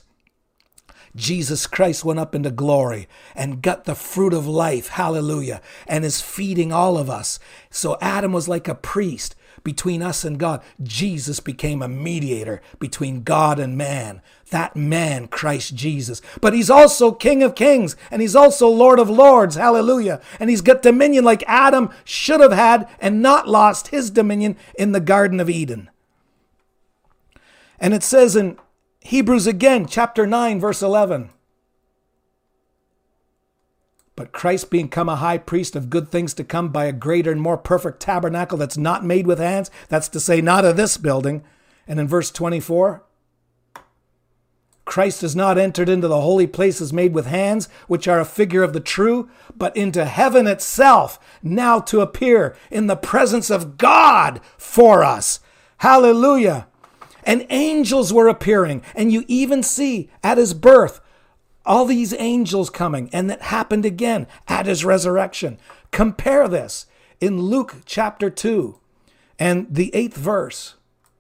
Jesus Christ went up into glory and got the fruit of life, hallelujah, and is feeding all of us. So Adam was like a priest between us and God. Jesus became a mediator between God and man. That man, Christ Jesus. But he's also King of Kings, and he's also Lord of Lords, hallelujah. And he's got dominion like Adam should have had and not lost his dominion in the Garden of Eden. And it says in Hebrews again, chapter nine, verse eleven. But Christ being come a high priest of good things to come by a greater and more perfect tabernacle that's not made with hands, that's to say, not of this building. And in verse twenty-four, Christ has not entered into the holy places made with hands, which are a figure of the true, but into heaven itself, now to appear in the presence of God for us. Hallelujah. And angels were appearing. And you even see at his birth, all these angels coming. And that happened again at his resurrection. Compare this in Luke chapter two and the eighth verse.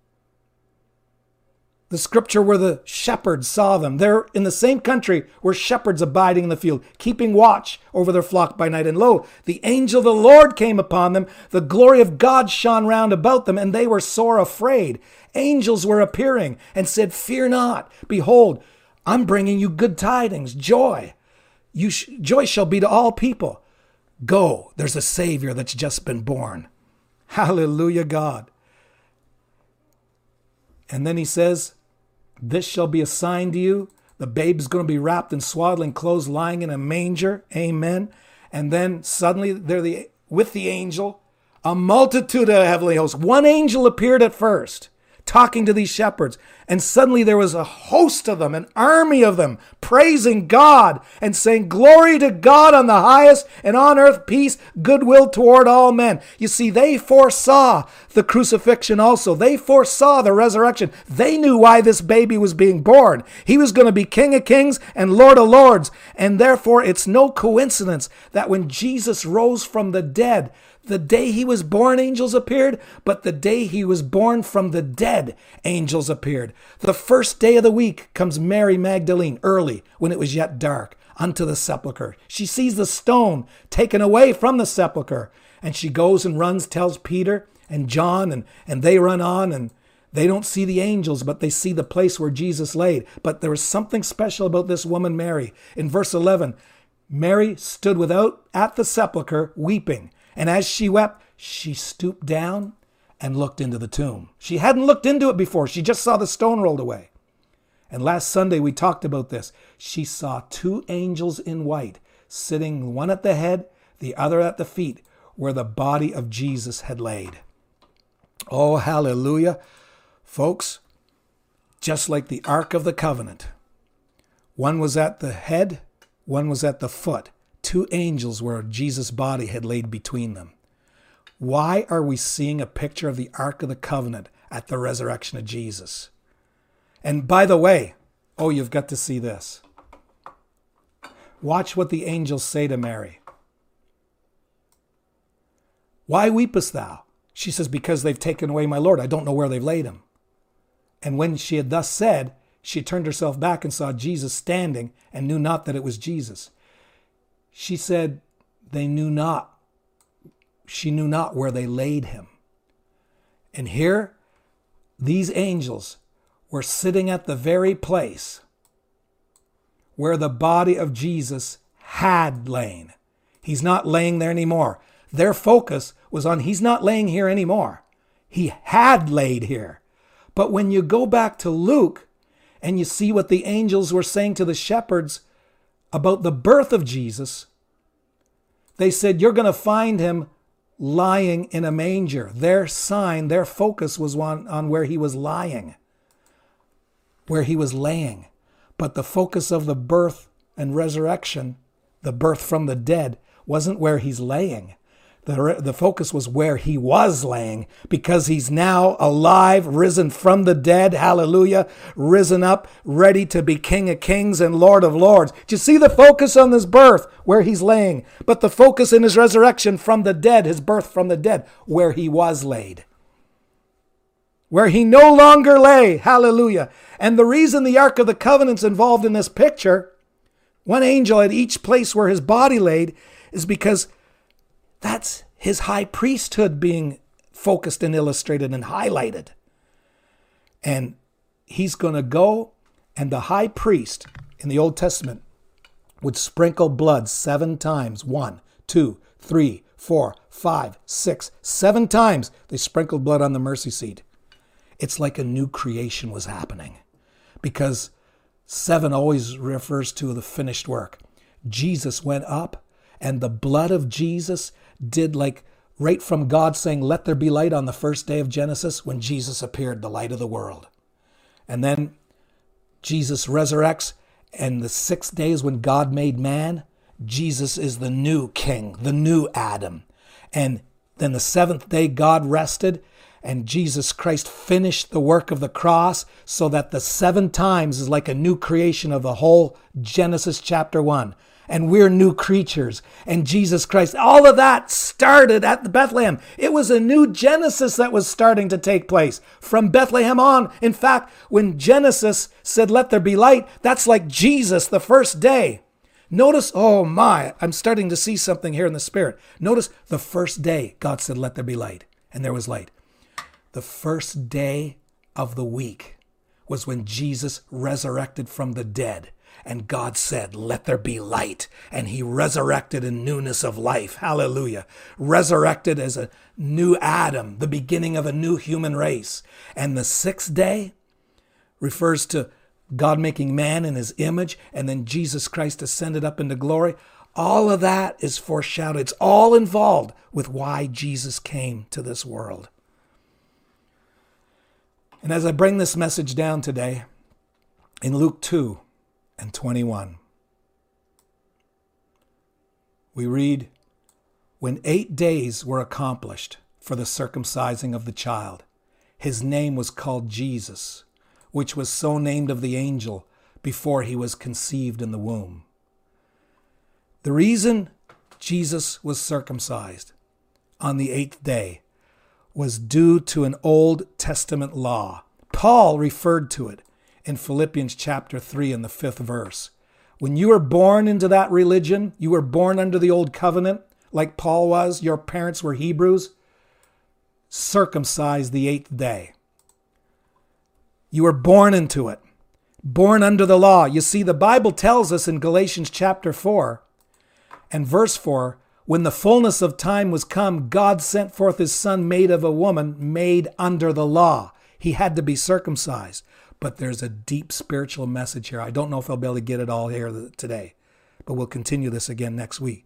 The scripture where the shepherds saw them. They're in the same country where shepherds abiding in the field, keeping watch over their flock by night. And lo, the angel of the Lord came upon them. The glory of God shone round about them, and they were sore afraid. Angels were appearing and said, fear not. Behold, I'm bringing you good tidings, joy. You sh- joy shall be to all people. Go, there's a Savior that's just been born. Hallelujah, God. And then he says, this shall be a sign to you. The babe's going to be wrapped in swaddling clothes, lying in a manger. Amen. And then suddenly they're the, with the angel, a multitude of heavenly hosts. One angel appeared at first, talking to these shepherds. And suddenly there was a host of them, an army of them, praising God and saying, glory to God on the highest, and on earth peace, goodwill toward all men. You see, they foresaw the crucifixion also. They foresaw the resurrection. They knew why this baby was being born. He was going to be King of Kings and Lord of Lords. And therefore, it's no coincidence that when Jesus rose from the dead, The day he was born, angels appeared, but the day he was born from the dead, angels appeared. The first day of the week comes Mary Magdalene early, when it was yet dark, unto the sepulchre. She sees the stone taken away from the sepulchre, and she goes and runs, tells Peter and John, and, and they run on, and they don't see the angels, but they see the place where Jesus laid. But there was something special about this woman, Mary. In verse eleven, Mary stood without at the sepulchre weeping. And as she wept, she stooped down and looked into the tomb. She hadn't looked into it before. She just saw the stone rolled away. And last Sunday we talked about this. She saw two angels in white, sitting one at the head, the other at the feet, where the body of Jesus had laid. Oh, hallelujah. Folks, just like the Ark of the Covenant, one was at the head, one was at the foot. Two angels where Jesus' body had laid between them. Why are we seeing a picture of the Ark of the Covenant at the resurrection of Jesus? And by the way, oh, you've got to see this. Watch what the angels say to Mary. Why weepest thou? She says, because they've taken away my Lord. I don't know where they've laid him. And when she had thus said, she turned herself back and saw Jesus standing and knew not that it was Jesus. She said, they knew not. She knew not where they laid him. And here, these angels were sitting at the very place where the body of Jesus had lain. He's not laying there anymore. Their focus was on, he's not laying here anymore. He had laid here. But when you go back to Luke and you see what the angels were saying to the shepherds about the birth of Jesus, they said, you're going to find him lying in a manger. Their sign, their focus was on, on where he was lying, where he was laying. But the focus of the birth and resurrection, the birth from the dead, wasn't where he's laying. The, the focus was where he was laying, because he's now alive, risen from the dead, hallelujah, risen up, ready to be King of Kings and Lord of Lords. Do you see the focus on his birth, where he's laying? But the focus in his resurrection from the dead, his birth from the dead, where he was laid. Where he no longer lay, hallelujah. And the reason the Ark of the Covenant's involved in this picture, one angel at each place where his body laid, is because that's his high priesthood being focused and illustrated and highlighted. And he's going to go, and the high priest in the Old Testament would sprinkle blood seven times. One, two, three, four, five, six, seven times they sprinkled blood on the mercy seat. It's like a new creation was happening, because seven always refers to the finished work. Jesus went up, and the blood of Jesus did, like right from God saying, let there be light on the first day of Genesis, when Jesus appeared, the light of the world. And then Jesus resurrects, and the six days when God made man, Jesus is the new king, the new Adam. And then the seventh day God rested, and Jesus Christ finished the work of the cross, so that the seven times is like a new creation of the whole Genesis chapter one. And we're new creatures. And Jesus Christ, all of that started at the Bethlehem. It was a new Genesis that was starting to take place from Bethlehem on. In fact, when Genesis said, let there be light, that's like Jesus, the first day. Notice, oh my, I'm starting to see something here in the Spirit. Notice the first day God said, let there be light. And there was light. The first day of the week was when Jesus resurrected from the dead. And God said, let there be light. And he resurrected in newness of life. Hallelujah. Resurrected as a new Adam, the beginning of a new human race. And the sixth day refers to God making man in his image. And then Jesus Christ ascended up into glory. All of that is foreshadowed. It's all involved with why Jesus came to this world. And as I bring this message down today, in Luke two, and twenty-one. We read, when eight days were accomplished for the circumcising of the child, his name was called Jesus, which was so named of the angel before he was conceived in the womb. The reason Jesus was circumcised on the eighth day was due to an Old Testament law. Paul referred to it in Philippians chapter three in the fifth verse. When you were born into that religion, you were born under the old covenant, like Paul was, your parents were Hebrews, circumcised the eighth day. You were born into it, born under the law. You see, the Bible tells us in Galatians chapter four and verse four, when the fullness of time was come, God sent forth his son made of a woman, made under the law. He had to be circumcised. But there's a deep spiritual message here. I don't know if I'll be able to get it all here today, but we'll continue this again next week.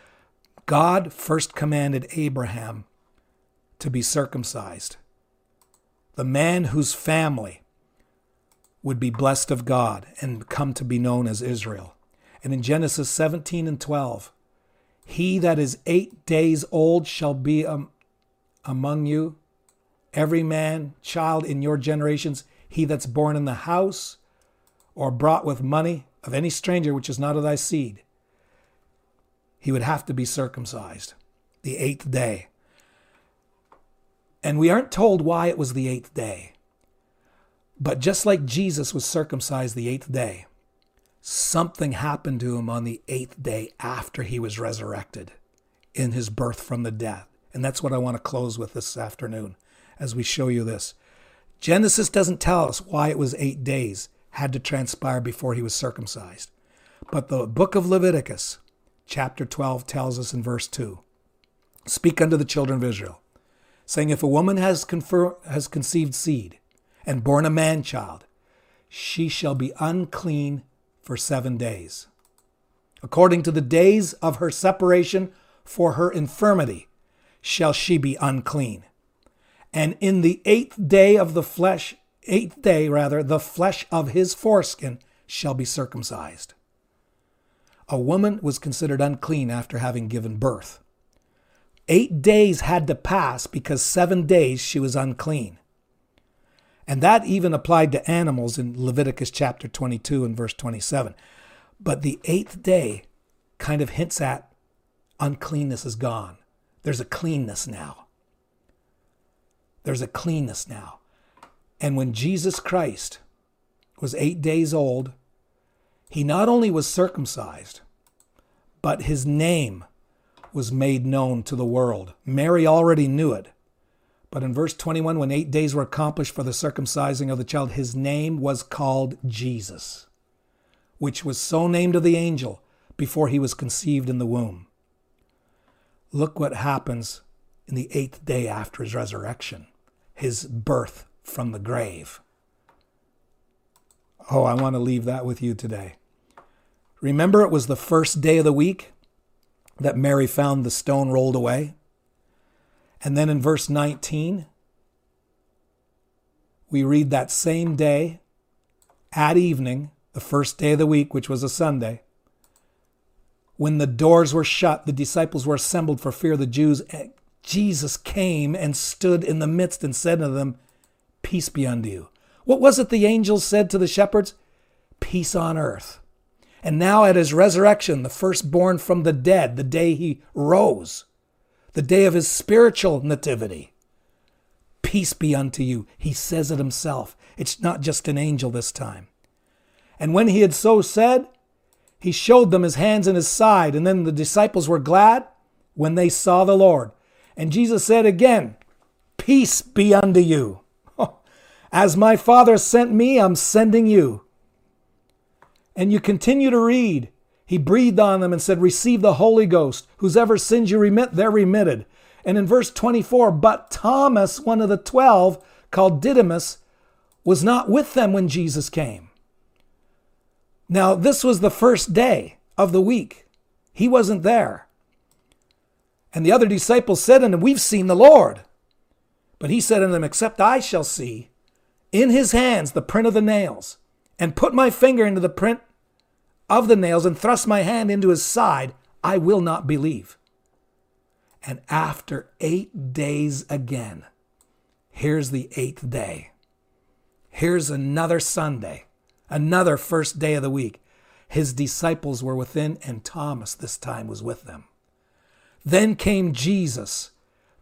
God first commanded Abraham to be circumcised. The man whose family would be blessed of God and come to be known as Israel. And in Genesis seventeen and twelve, he that is eight days old shall be um, among you, every man, child in your generations, he that's born in the house or brought with money of any stranger which is not of thy seed, he would have to be circumcised the eighth day. And we aren't told why it was the eighth day. But just like Jesus was circumcised the eighth day, something happened to him on the eighth day after he was resurrected in his birth from the dead. And that's what I want to close with this afternoon as we show you this. Genesis doesn't tell us why it was eight days had to transpire before he was circumcised. But the book of Leviticus, chapter twelve, tells us in verse two, speak unto the children of Israel, saying, if a woman has, confer- has conceived seed and born a man-child, she shall be unclean for seven days. According to the days of her separation for her infirmity shall she be unclean. And in the eighth day of the flesh, eighth day rather, the flesh of his foreskin shall be circumcised. A woman was considered unclean after having given birth. Eight days had to pass because seven days she was unclean. And that even applied to animals in Leviticus chapter twenty-two and verse twenty-seven. But the eighth day kind of hints at uncleanness is gone. There's a cleanness now. There's a cleanness now. And when Jesus Christ was eight days old, he not only was circumcised, but his name was made known to the world. Mary already knew it. But in verse twenty-one, when eight days were accomplished for the circumcising of the child, his name was called Jesus, which was so named of the angel before he was conceived in the womb. Look what happens in the eighth day after his resurrection, his birth from the grave. Oh, I want to leave that with you today. Remember, it was the first day of the week that Mary found the stone rolled away. And then in verse nineteen, we read that same day, at evening, the first day of the week, which was a Sunday, when the doors were shut, the disciples were assembled for fear of the Jews. Jesus came and stood in the midst and said to them, peace be unto you. What was it the angels said to the shepherds? Peace on earth. And now at his resurrection, the firstborn from the dead, the day he rose, the day of his spiritual nativity, peace be unto you. He says it himself. It's not just an angel this time. And when he had so said, he showed them his hands and his side. And then the disciples were glad when they saw the Lord. And Jesus said again, peace be unto you. As my Father sent me, I'm sending you. And you continue to read. He breathed on them and said, receive the Holy Ghost. Whosever sins you remit, they're remitted. And in verse twenty-four, but Thomas, one of the twelve, called Didymus, was not with them when Jesus came. Now, this was the first day of the week. He wasn't there. And the other disciples said unto him, we've seen the Lord. But he said unto them, except I shall see in his hands the print of the nails, and put my finger into the print of the nails, and thrust my hand into his side, I will not believe. And after eight days again, here's the eighth day. Here's another Sunday, another first day of the week. His disciples were within, and Thomas this time was with them. Then came Jesus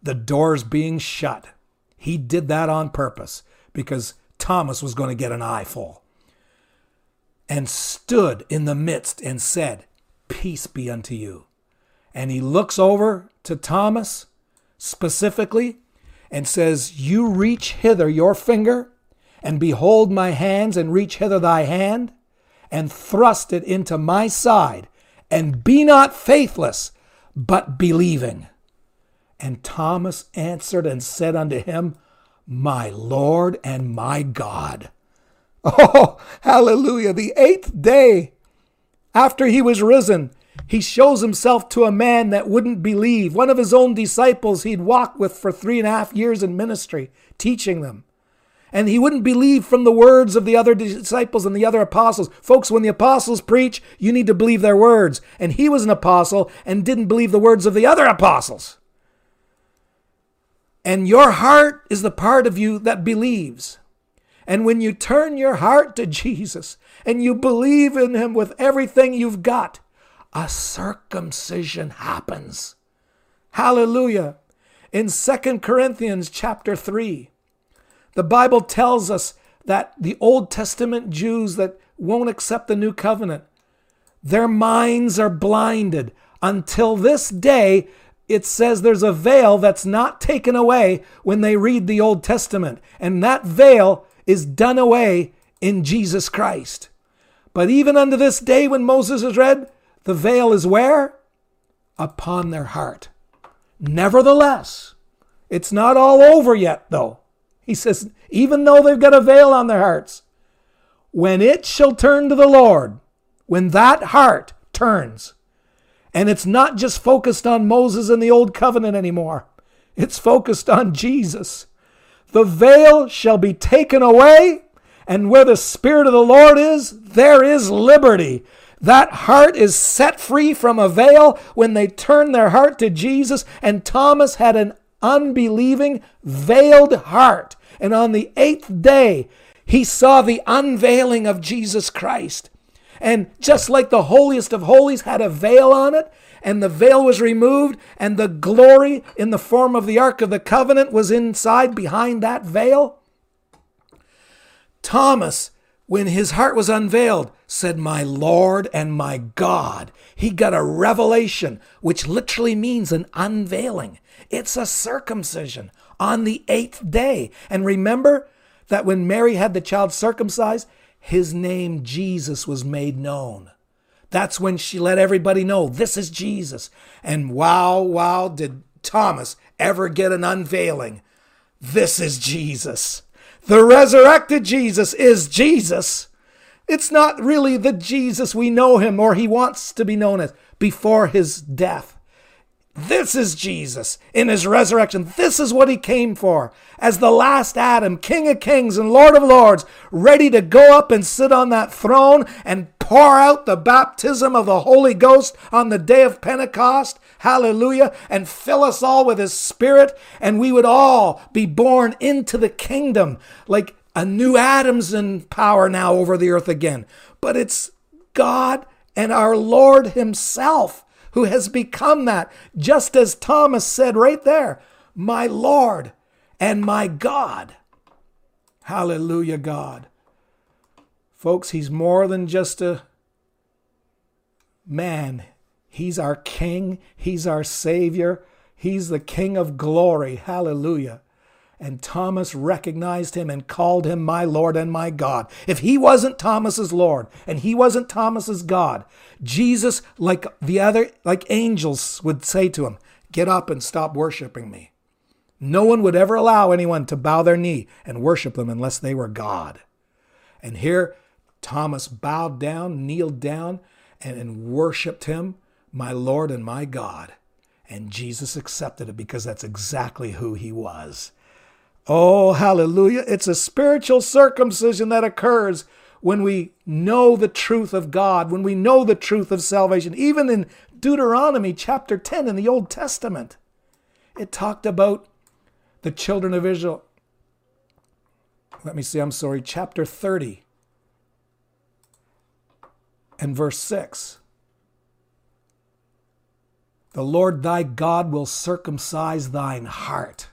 the doors being shut. He did that on purpose because Thomas was going to get an eyeful. And stood in the midst and said, peace be unto you. And he looks over to Thomas specifically and says, you reach hither your finger, and behold my hands, and reach hither thy hand, and thrust it into my side, and be not faithless, but believing. And Thomas answered and said unto him, my Lord and my God. Oh, hallelujah. The eighth day after he was risen, he shows himself to a man that wouldn't believe. One of his own disciples he'd walked with for three and a half years in ministry, teaching them. And he wouldn't believe from the words of the other disciples and the other apostles. Folks, when the apostles preach, you need to believe their words. And he was an apostle and didn't believe the words of the other apostles. And your heart is the part of you that believes. And when you turn your heart to Jesus and you believe in him with everything you've got, a circumcision happens. Hallelujah. In Second Corinthians chapter three, the Bible tells us that the Old Testament Jews that won't accept the new covenant, their minds are blinded. Until this day, it says there's a veil that's not taken away when they read the Old Testament. And that veil is done away in Jesus Christ. But even unto this day when Moses is read, the veil is where? Upon their heart. Nevertheless, it's not all over yet though. He says, even though they've got a veil on their hearts, when it shall turn to the Lord, when that heart turns, and it's not just focused on Moses and the old covenant anymore, it's focused on Jesus. The veil shall be taken away, and where the Spirit of the Lord is, there is liberty. That heart is set free from a veil when they turn their heart to Jesus. And Thomas had an unbelieving, veiled heart. And on the eighth day, he saw the unveiling of Jesus Christ. And just like the holiest of holies had a veil on it, and the veil was removed, and the glory in the form of the Ark of the Covenant was inside behind that veil, Thomas, when his heart was unveiled, said, my Lord and my God. He got a revelation, which literally means an unveiling. It's a circumcision on the eighth day. And remember that when Mary had the child circumcised, his name Jesus was made known. That's when she let everybody know, this is Jesus. And wow, wow, did Thomas ever get an unveiling. This is Jesus. The resurrected Jesus is Jesus. It's not really the Jesus we know him or he wants to be known as before his death. This is Jesus in his resurrection. This is what he came for. As the last Adam, King of Kings and Lord of Lords, ready to go up and sit on that throne and pour out the baptism of the Holy Ghost on the day of Pentecost. Hallelujah. And fill us all with his Spirit. And we would all be born into the kingdom like a new Adam's in power now over the earth again. But it's God and our Lord himself who has become that, just as Thomas said right there, my Lord and my God. Hallelujah, God. Folks, he's more than just a man. He's our King. He's our Savior. He's the King of glory. Hallelujah. And Thomas recognized him and called him my Lord and my God. If he wasn't Thomas's Lord and he wasn't Thomas's God, Jesus, like the other, like angels would say to him, get up and stop worshiping me. No one would ever allow anyone to bow their knee and worship them unless they were God. And here Thomas bowed down, kneeled down, and, and worshiped him, my Lord and my God. And Jesus accepted it because that's exactly who he was. Oh, hallelujah. It's a spiritual circumcision that occurs when we know the truth of God, when we know the truth of salvation. Even in Deuteronomy chapter ten in the Old Testament, it talked about the children of Israel. Let me see, I'm sorry, chapter thirty and verse six. The Lord thy God will circumcise thine heart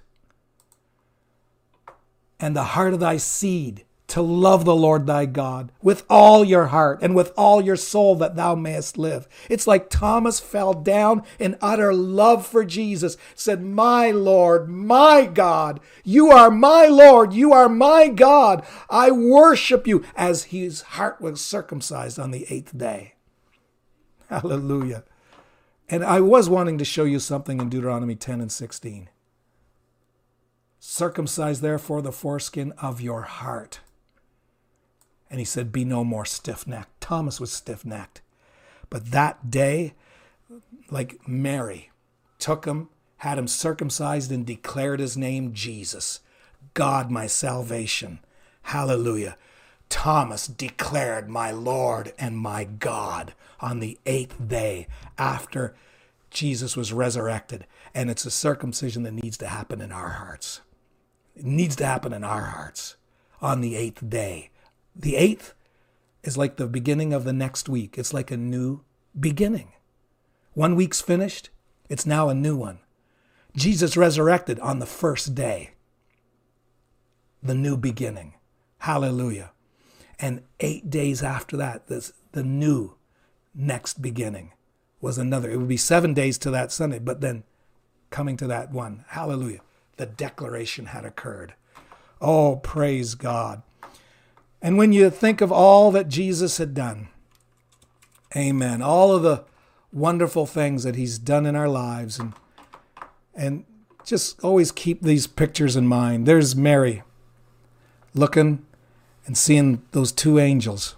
and the heart of thy seed, to love the Lord thy God with all your heart and with all your soul, that thou mayest live. It's like Thomas fell down in utter love for Jesus, said, my Lord, my God, you are my Lord, you are my God. I worship you, as his heart was circumcised on the eighth day. Hallelujah. And I was wanting to show you something in Deuteronomy ten and sixteen. Circumcise therefore the foreskin of your heart. And he said, be no more stiff-necked. Thomas was stiff-necked. But that day, like Mary, took him, had him circumcised, and declared his name Jesus, God my salvation. Hallelujah. Thomas declared my Lord and my God on the eighth day after Jesus was resurrected. And it's a circumcision that needs to happen in our hearts. It needs to happen in our hearts on the eighth day. The eighth is like the beginning of the next week. It's like a new beginning. One week's finished. It's now a new one. Jesus resurrected on the first day. The new beginning. Hallelujah. And eight days after that, this, the new next beginning was another. It would be seven days to that Sunday, but then coming to that one. Hallelujah. The declaration had occurred. Oh, praise God. And when you think of all that Jesus had done, amen, all of the wonderful things that he's done in our lives, and and just always keep these pictures in mind. There's Mary looking and seeing those two angels,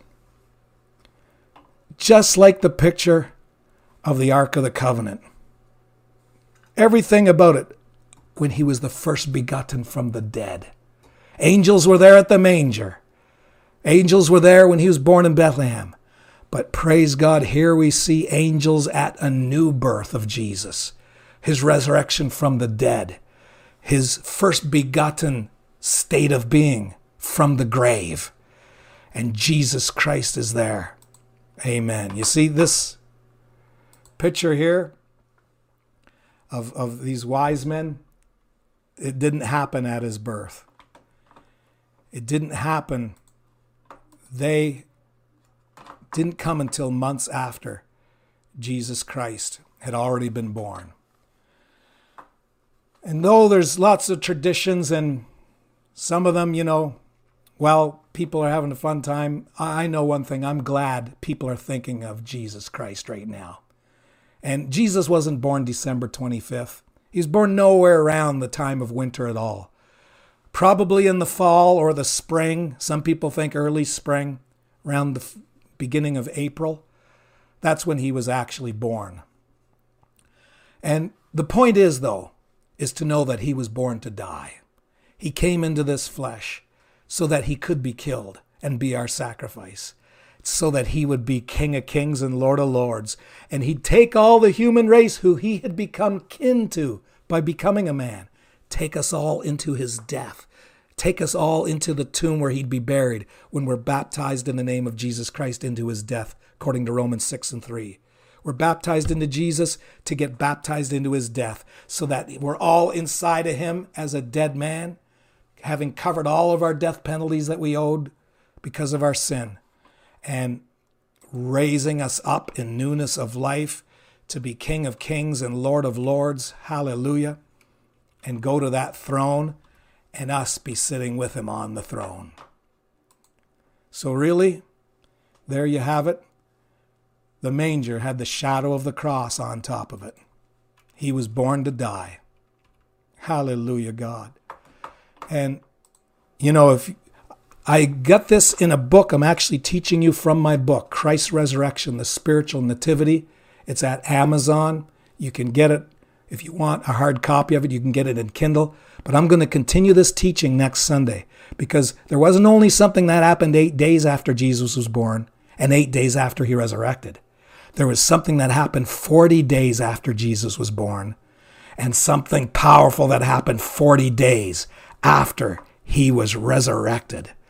just like the picture of the Ark of the Covenant. Everything about it, when he was the first begotten from the dead. Angels were there at the manger. Angels were there when he was born in Bethlehem. But praise God, here we see angels at a new birth of Jesus. His resurrection from the dead. His first begotten state of being from the grave. And Jesus Christ is there. Amen. You see this picture here of, of these wise men? It didn't happen at his birth. It didn't happen. They didn't come until months after Jesus Christ had already been born. And though there's lots of traditions, and some of them, you know, well, people are having a fun time. I know one thing. I'm glad people are thinking of Jesus Christ right now. And Jesus wasn't born December twenty-fifth. He was born nowhere around the time of winter at all. Probably in the fall or the spring. Some people think early spring, around the f- beginning of April. That's when he was actually born. And the point is, though, is to know that he was born to die. He came into this flesh so that he could be killed and be our sacrifice, so that he would be King of Kings and Lord of Lords. And he'd take all the human race who he had become kin to by becoming a man, take us all into his death, take us all into the tomb where he'd be buried when we're baptized in the name of Jesus Christ into his death, according to Romans six and three. We're baptized into Jesus to get baptized into his death, so that we're all inside of him as a dead man, having covered all of our death penalties that we owed because of our sin, and raising us up in newness of life to be King of Kings and Lord of Lords. Hallelujah. And go to that throne and us be sitting with him on the throne. So really, there you have it. The manger had the shadow of the cross on top of it. He was born to die. Hallelujah, God. And, you know, if I got this in a book, I'm actually teaching you from my book, Christ's Resurrection, the Spiritual Nativity. It's at Amazon. You can get it. If you want a hard copy of it, you can get it in Kindle. But I'm going to continue this teaching next Sunday, because there wasn't only something that happened eight days after Jesus was born and eight days after he resurrected. There was something that happened forty days after Jesus was born, and something powerful that happened forty days after he was resurrected.